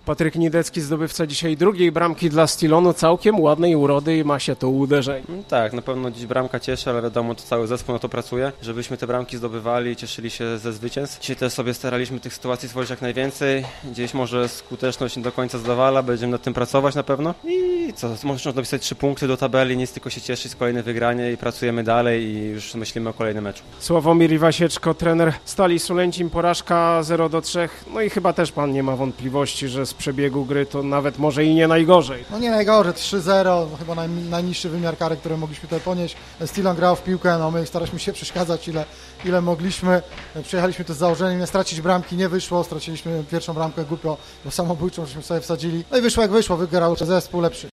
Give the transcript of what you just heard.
Patryk Nidecki, zdobywca dzisiaj drugiej bramki dla Stilonu, całkiem ładnej urody i ma się to uderzenie. Tak, na pewno dziś bramka cieszy, ale wiadomo, to cały zespół na to pracuje, żebyśmy te bramki zdobywali i cieszyli się ze zwycięstw. Dzisiaj też sobie staraliśmy tych sytuacji stworzyć jak najwięcej. Gdzieś może skuteczność nie do końca zadowala, będziemy nad tym pracować na pewno. I co, można dopisać 3 punkty do tabeli, nic tylko się cieszyć z kolejne wygranie i pracujemy dalej i już myślimy o kolejnym meczu. Sławomir Iwasieczko, trener Stali Sulęcim, porażka 0-3. No i chyba też pan nie ma wątpliwości, że z przebiegu gry to nawet może i nie najgorzej. No nie najgorzej, 3-0, chyba najniższy wymiar kary, który mogliśmy tutaj ponieść. Stilon grał w piłkę, no my staraliśmy się przeszkadzać ile mogliśmy. Przyjechaliśmy tu z założeniem nie stracić bramki, nie wyszło, straciliśmy pierwszą bramkę głupio, bo samobójczą żeśmy sobie wsadzili. No i wyszło jak wyszło, wygrał zespół lepszy.